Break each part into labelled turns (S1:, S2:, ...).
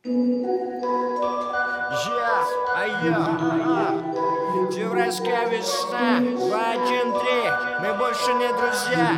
S1: Февральская весна, 2-1-3, мы больше не друзья.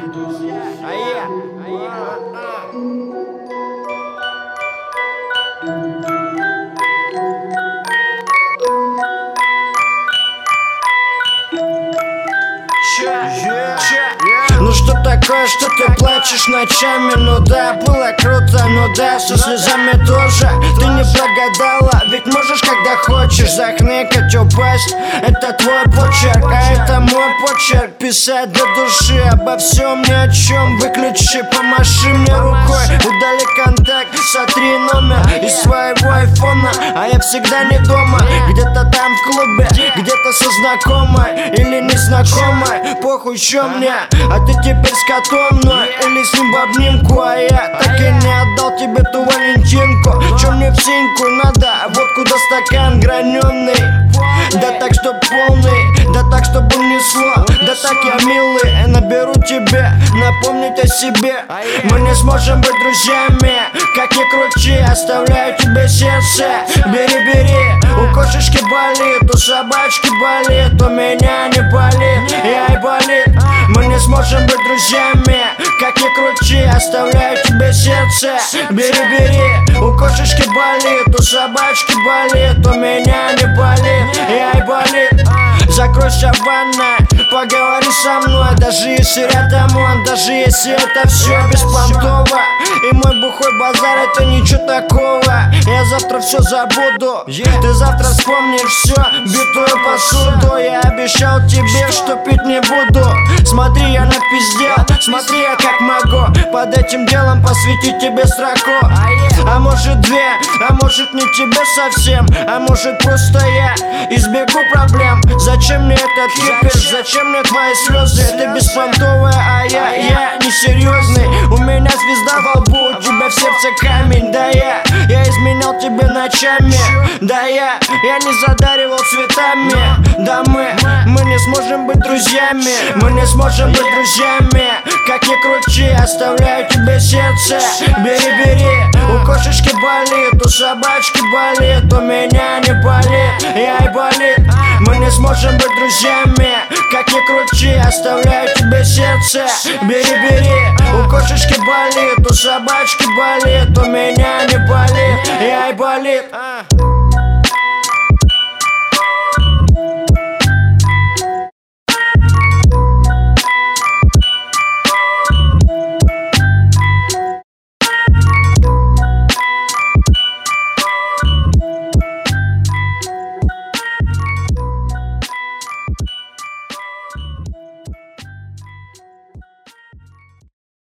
S1: Ну что такое, что ты плачешь ночами? Ну да, было круто, ну да, со слезами тоже. Ты не прогадала, ведь можешь, когда хочешь, захныкать, упасть. Это твой почерк, а это мой почерк. Писать до души обо всем, ни о чем. Выключи, помаши мне рукой, удали контакт, сотри номер из своего айфона. А я всегда не дома, где-то там в клубе, где-то со знакомой или незнакомой. Похуй, чё мне, а ты теперь с котом мной или с ним в обнимку. А я так и не отдал тебе ту валентинку. Чё мне в синьку надо, водку да стакан граненый. Да так, чтоб полный, да так, чтоб унесло. Да так я милый, наберу тебе, напомнить о себе. Мы не сможем быть друзьями, как ни крути, оставляю тебе сердце. Бери, бери, у кошечки болит, у собачки болит, у меня не болит, ей болит. Мы не сможем быть друзьями, как ни крути, оставляю тебе сердце. Бери, бери, у кошечки болит, у собачки болит, у меня не болит, ей болит. Закройся в ванной, поговори со мной, даже если рядом он, даже если это все беспонтово. И мой бухой базар, это ничего такого. Я завтра все забуду, ты завтра вспомнишь все, битую посуду. Я обещал тебе, что пить не буду. Смотри, я напиздел, смотри, я как могу под этим делом посвятить тебе строку. А может две, а может не тебе совсем, а может просто я избегу проблем. Зачем мне этот кипиш, зачем мне твои слезы? Ты беспонтовая, а я несерьезный. У меня звезда во лбу, у тебя в сердце камень. Да я изменял тебе ночами. Да я не задаривал цветами. Да мы не сможем быть друзьями. Мы не сможем быть друзьями, как ни крути, оставляю тебе сердце. Бери, бери, у кошечки болит, у собачки болит, у меня не болит, ей болит. Мы не сможем быть друзьями, как ни крути, оставляю тебе сердце. Бери, бери, у кошечки болит, у собачки болит, у меня не болит, ей болит.